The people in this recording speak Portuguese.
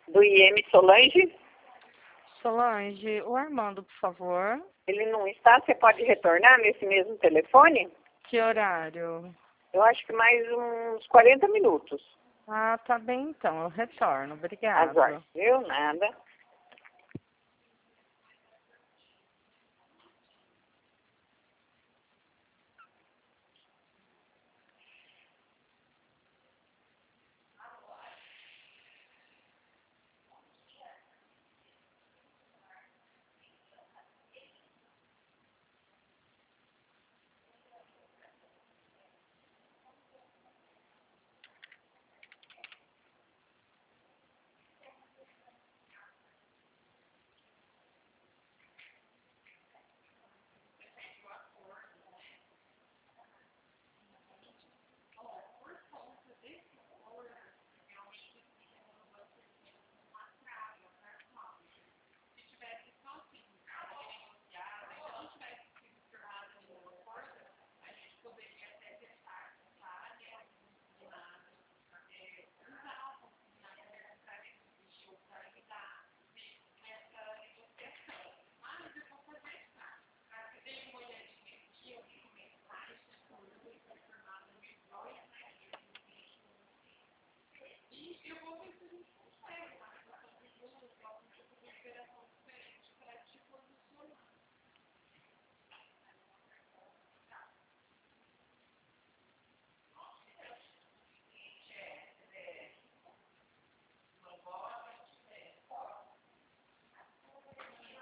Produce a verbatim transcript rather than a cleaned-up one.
Do I M Solange. Solange, o Armando, por favor. Ele não está, você pode retornar nesse mesmo telefone? Que horário? Eu acho que mais uns quarenta minutos. Ah, tá bem então, eu retorno. Obrigada. Agora, viu? Nada.